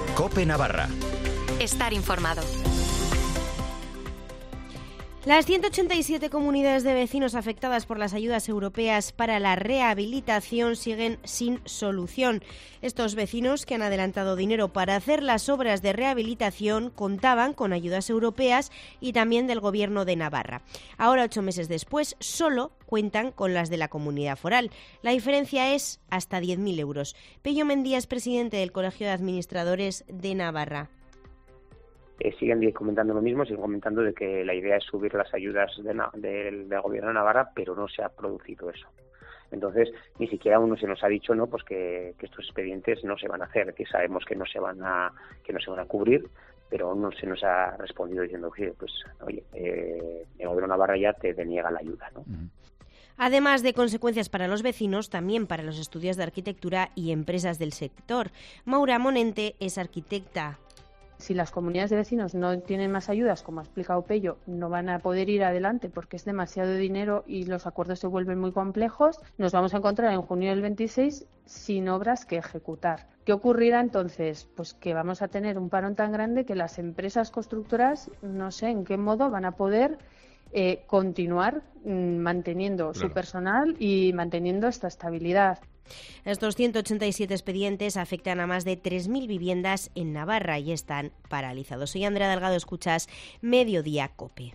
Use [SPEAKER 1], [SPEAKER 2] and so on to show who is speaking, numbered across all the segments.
[SPEAKER 1] COPE Navarra.
[SPEAKER 2] Estar informado.
[SPEAKER 3] Las 187 comunidades de vecinos afectadas por las ayudas europeas para la rehabilitación siguen sin solución. Estos vecinos, que han adelantado dinero para hacer las obras de rehabilitación, contaban con ayudas europeas y también del Gobierno de Navarra. Ahora, 8 meses después, solo cuentan con las de la Comunidad Foral. La diferencia es hasta 10.000 euros. Pello Mendía es presidente del Colegio de Administradores de Navarra.
[SPEAKER 4] Siguen comentando lo mismo, siguen comentando de que la idea es subir las ayudas del Gobierno de Navarra, pero no se ha producido eso. Entonces, ni siquiera uno se nos ha dicho pues que estos expedientes no se van a hacer, que sabemos que no se van a cubrir, pero no se nos ha respondido diciendo que el Gobierno de Navarra ya te deniega la ayuda, ¿no?
[SPEAKER 3] Además de consecuencias para los vecinos, también para los estudios de arquitectura y empresas del sector. Maura Monente es arquitecta.
[SPEAKER 5] Si las comunidades de vecinos no tienen más ayudas, como ha explicado Pello, no van a poder ir adelante porque es demasiado dinero y los acuerdos se vuelven muy complejos. Nos vamos a encontrar en junio del 26 sin obras que ejecutar. ¿Qué ocurrirá entonces? Pues que vamos a tener un parón tan grande que las empresas constructoras no sé en qué modo van a poder continuar manteniendo su personal y manteniendo esta estabilidad.
[SPEAKER 3] Estos 187 expedientes afectan a más de 3.000 viviendas en Navarra y están paralizados. Soy Andrea Delgado, escuchas Mediodía COPE.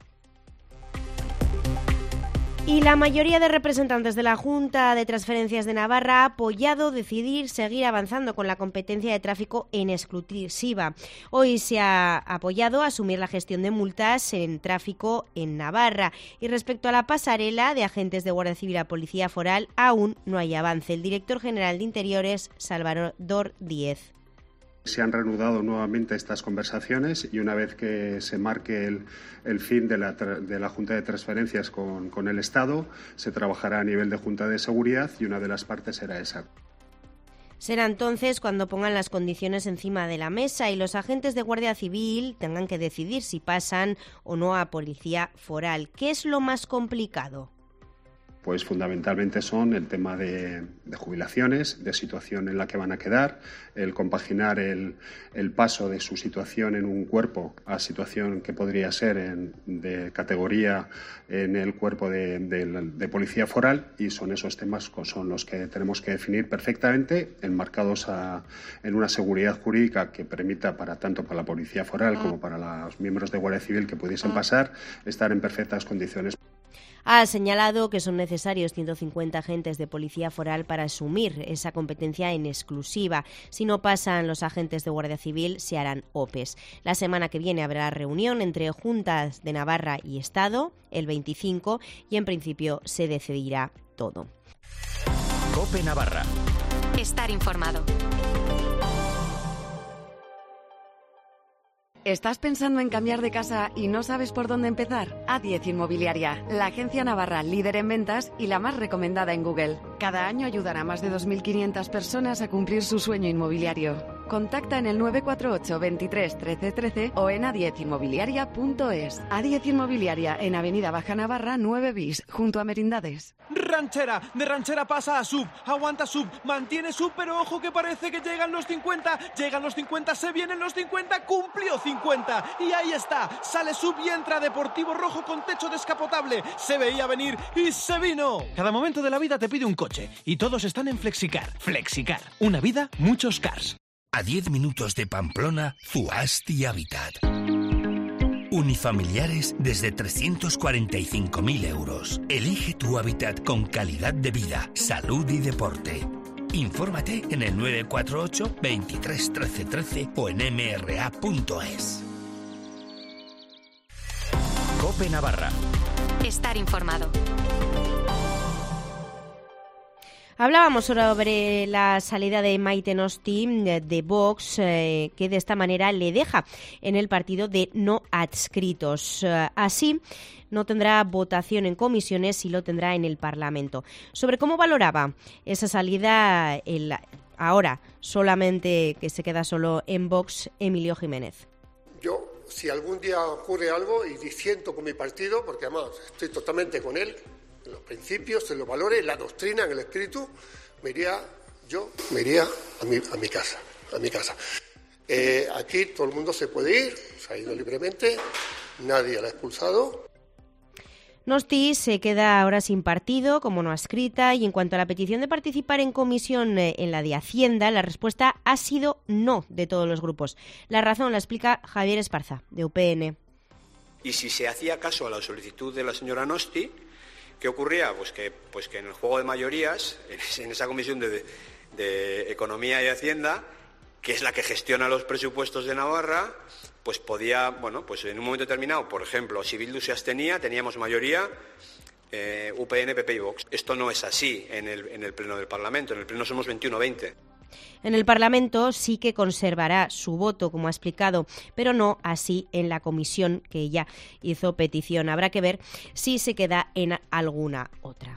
[SPEAKER 3] Y la mayoría de representantes de la Junta de Transferencias de Navarra ha apoyado decidir seguir avanzando con la competencia de tráfico en exclusiva. Hoy se ha apoyado asumir la gestión de multas en tráfico en Navarra. Y respecto a la pasarela de agentes de Guardia Civil a Policía Foral, aún no hay avance. El director general de Interiores, Salvador Díez.
[SPEAKER 6] Se han reanudado nuevamente estas conversaciones y una vez que se marque el fin de la Junta de Transferencias con el Estado, se trabajará a nivel de Junta de Seguridad y una de las partes será esa.
[SPEAKER 3] Será entonces cuando pongan las condiciones encima de la mesa y los agentes de Guardia Civil tengan que decidir si pasan o no a Policía Foral. ¿Qué es lo más complicado?
[SPEAKER 6] Pues fundamentalmente son el tema de jubilaciones, de situación en la que van a quedar, el compaginar el paso de su situación en un cuerpo a situación que podría ser de categoría en el cuerpo de Policía Foral, y son esos temas son los que tenemos que definir perfectamente, enmarcados en una seguridad jurídica que permita tanto para la Policía Foral como para los miembros de Guardia Civil que pudiesen pasar, estar en perfectas condiciones.
[SPEAKER 3] Ha señalado que son necesarios 150 agentes de Policía Foral para asumir esa competencia en exclusiva. Si no pasan los agentes de Guardia Civil, se harán OPEs. La semana que viene habrá reunión entre Juntas de Navarra y Estado, el 25, y en principio se decidirá todo.
[SPEAKER 1] COPE Navarra.
[SPEAKER 2] Estar informado.
[SPEAKER 7] ¿Estás pensando en cambiar de casa y no sabes por dónde empezar? A10 Inmobiliaria, la agencia navarra líder en ventas y la más recomendada en Google. Cada año ayudará a más de 2.500 personas a cumplir su sueño inmobiliario. Contacta en el 948 23 13 13 o en a10inmobiliaria.es. A10 Inmobiliaria, en Avenida Baja Navarra 9 bis, junto a Merindades.
[SPEAKER 8] Ranchera, de Ranchera pasa a Sub, aguanta Sub, mantiene Sub, pero ojo que parece que llegan los 50, se vienen los 50, cumplió 50, y ahí está, sale Sub y entra Deportivo Rojo con techo descapotable, se veía venir y se vino.
[SPEAKER 9] Cada momento de la vida te pide un coche, y todos están en Flexicar. Flexicar, una vida, muchos cars.
[SPEAKER 1] A 10 minutos de Pamplona, Zuasti Habitat. Unifamiliares desde 345.000 euros. Elige tu hábitat con calidad de vida, salud y deporte. Infórmate en el 948 23 13 13 o en mra.es. COPE Navarra.
[SPEAKER 2] Estar informado.
[SPEAKER 3] Hablábamos sobre la salida de Maite Nosti de Vox, que de esta manera le deja en el partido de no adscritos. Así, no tendrá votación en comisiones y lo tendrá en el Parlamento. Sobre cómo valoraba esa salida, ahora solamente que se queda solo en Vox, Emilio Jiménez.
[SPEAKER 10] Yo, si algún día ocurre algo, y disiento con mi partido, porque además estoy totalmente con él, en los principios, en los valores, en la doctrina, en el espíritu, me iría a mi casa. Aquí todo el mundo se puede ir, se ha ido libremente, nadie la ha expulsado.
[SPEAKER 3] Nosti se queda ahora sin partido, como no adscrita, y en cuanto a la petición de participar en comisión en la de Hacienda, la respuesta ha sido no de todos los grupos. La razón la explica Javier Esparza, de UPN.
[SPEAKER 11] Y si se hacía caso a la solicitud de la señora Nosti, ¿qué ocurría? Pues que en el juego de mayorías, en esa comisión de Economía y Hacienda, que es la que gestiona los presupuestos de Navarra, pues podía, pues en un momento determinado, por ejemplo, si Bildu se abstenía, teníamos mayoría UPN, PP y Vox. Esto no es así en el Pleno del Parlamento. En el Pleno somos 21-20.
[SPEAKER 3] En el Parlamento sí que conservará su voto, como ha explicado, pero no así en la comisión que ya hizo petición. Habrá que ver si se queda en alguna otra.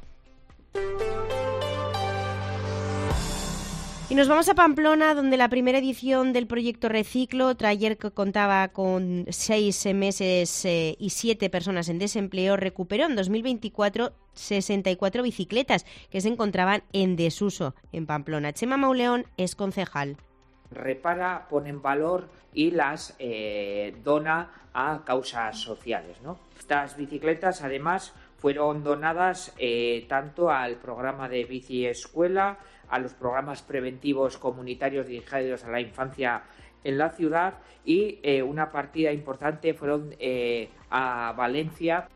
[SPEAKER 3] Y nos vamos a Pamplona, donde la primera edición del proyecto Reciclo, taller que contaba con 6 meses y 7 personas en desempleo, recuperó en 2024 64 bicicletas que se encontraban en desuso en Pamplona. Chema Mauleón es concejal.
[SPEAKER 12] Repara, pone en valor y las dona a causas sociales, ¿no? Estas bicicletas, además, fueron donadas tanto al programa de Bici Escuela, a los programas preventivos comunitarios dirigidos a la infancia en la ciudad y una partida importante fueron a Valencia.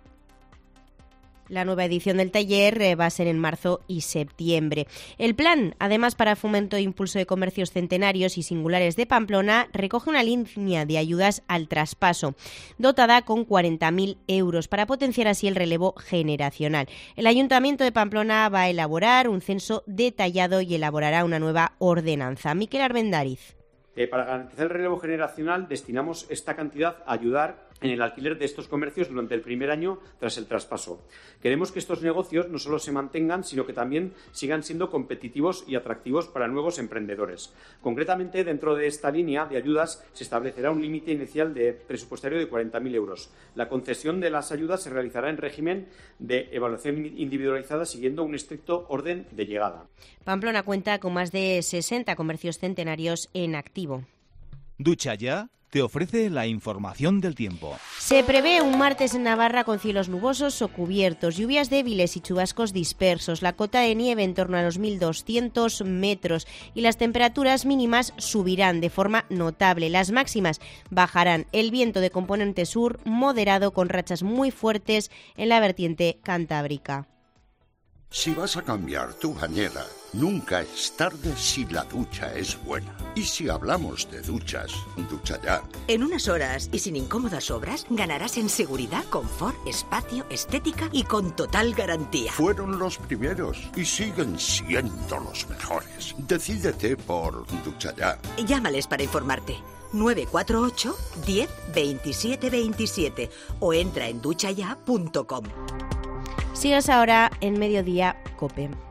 [SPEAKER 3] La nueva edición del taller va a ser en marzo y septiembre. El plan, además, para fomento e impulso de comercios centenarios y singulares de Pamplona, recoge una línea de ayudas al traspaso, dotada con 40.000 euros, para potenciar así el relevo generacional. El Ayuntamiento de Pamplona va a elaborar un censo detallado y elaborará una nueva ordenanza. Miquel Armendariz.
[SPEAKER 13] Para garantizar el relevo generacional, destinamos esta cantidad a ayudar en el alquiler de estos comercios durante el primer año tras el traspaso. Queremos que estos negocios no solo se mantengan, sino que también sigan siendo competitivos y atractivos para nuevos emprendedores. Concretamente, dentro de esta línea de ayudas se establecerá un límite inicial de presupuestario de 40.000 euros. La concesión de las ayudas se realizará en régimen de evaluación individualizada siguiendo un estricto orden de llegada.
[SPEAKER 3] Pamplona cuenta con más de 60 comercios centenarios en activo.
[SPEAKER 14] Ducha Ya te ofrece la información del tiempo.
[SPEAKER 3] Se prevé un martes en Navarra con cielos nubosos o cubiertos, lluvias débiles y chubascos dispersos, la cota de nieve en torno a los 1.200 metros y las temperaturas mínimas subirán de forma notable. Las máximas bajarán. El viento de componente sur moderado con rachas muy fuertes en la vertiente cantábrica.
[SPEAKER 15] Si vas a cambiar tu bañera, nunca es tarde si la ducha es buena. Y si hablamos de duchas, Ducha Ya.
[SPEAKER 16] En unas horas y sin incómodas obras, ganarás en seguridad, confort, espacio, estética y con total garantía.
[SPEAKER 15] Fueron los primeros y siguen siendo los mejores. Decídete por Ducha Ya.
[SPEAKER 16] Llámales para informarte. 948 10 27 27 o entra en duchaya.com.
[SPEAKER 3] Sigas ahora en Mediodía COPE.